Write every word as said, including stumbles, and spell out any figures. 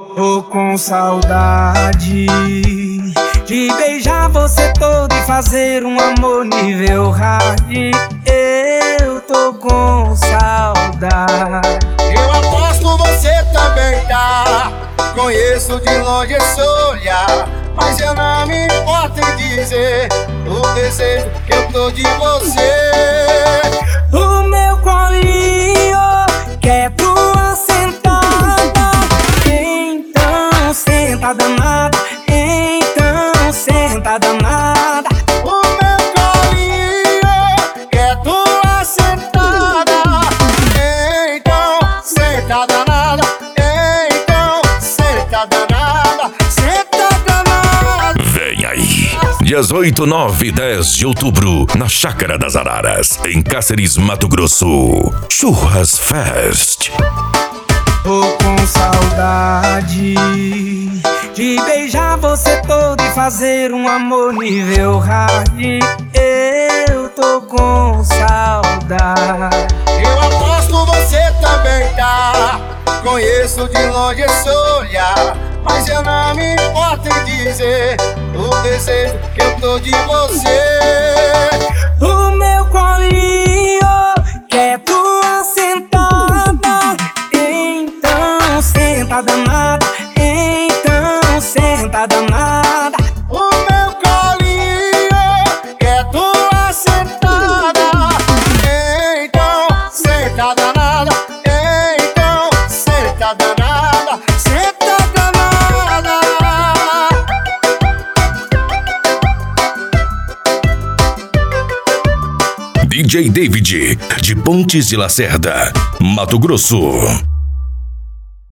Tô com saudade de beijar você todo e fazer um amor nível hard. Eu tô com saudade. Eu aposto você também tá. Conheço de longe esse olhar, mas eu não me importo em dizer o desejo que eu tô de você. O meu colinho quer tua sentada. Então senta danada, então senta danada. O meu colinho quer tua sentada. Então senta danada, então senta danada, senta danada. Vem aí, dias oito, nove e dez de outubro, na Chácara das Araras, em Cáceres, Mato Grosso. Churras Fest. Tô com saudade de beijar você todo e fazer um amor nível hard. Eu tô com saudade. Eu aposto você também tá. Conheço de longe esse olhar, mas eu não me importo em dizer o desejo que eu tô de você. O meu colinho quer tua sentada. Então senta danada, então senta danada. O meu colinho quer tua sentada. Então senta danada, então senta danada, senta danada. D J David, de Pontes de Lacerda, Mato Grosso.